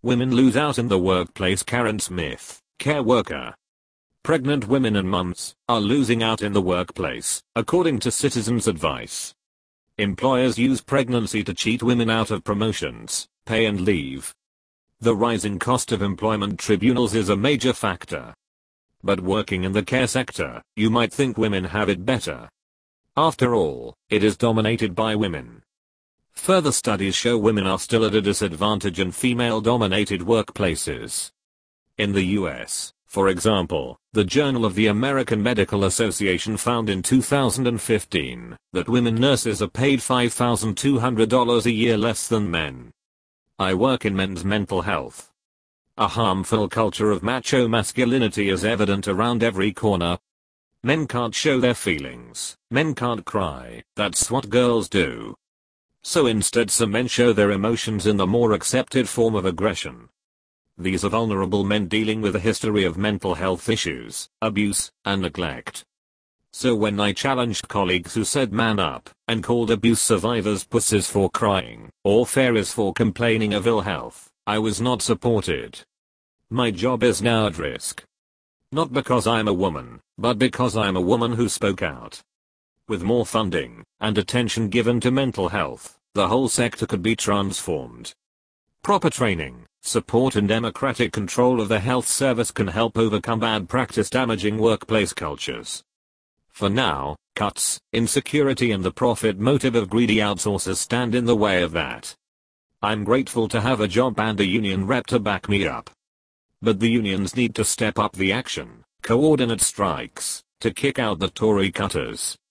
Women lose out in the workplace. Karen Smith, care worker. Pregnant women and moms are losing out in the workplace, according to Citizens Advice. Employers use pregnancy to cheat women out of promotions, pay and leave. The rising cost of employment tribunals is a major factor. But working in the care sector, you might think women have it better. After all, it is dominated by women. Further studies show women are still at a disadvantage in female-dominated workplaces. In the US, for example, the Journal of the American Medical Association found in 2015 that women nurses are paid $5,200 a year less than men. I work in men's mental health. A harmful culture of macho masculinity is evident around every corner. Men can't show their feelings, men can't cry, that's what girls do. So instead some men show their emotions in the more accepted form of aggression. These are vulnerable men dealing with a history of mental health issues, abuse, and neglect. So when I challenged colleagues who said man up, and called abuse survivors pussies for crying, or fairies for complaining of ill health, I was not supported. My job is now at risk. Not because I'm a woman, but because I'm a woman who spoke out. With more funding, and attention given to mental health, the whole sector could be transformed. Proper training, support and democratic control of the health service can help overcome bad practice damaging workplace cultures. For now, cuts, insecurity and the profit motive of greedy outsourcers stand in the way of that. I'm grateful to have a job and a union rep to back me up. But the unions need to step up the action, coordinate strikes, to kick out the Tory cutters.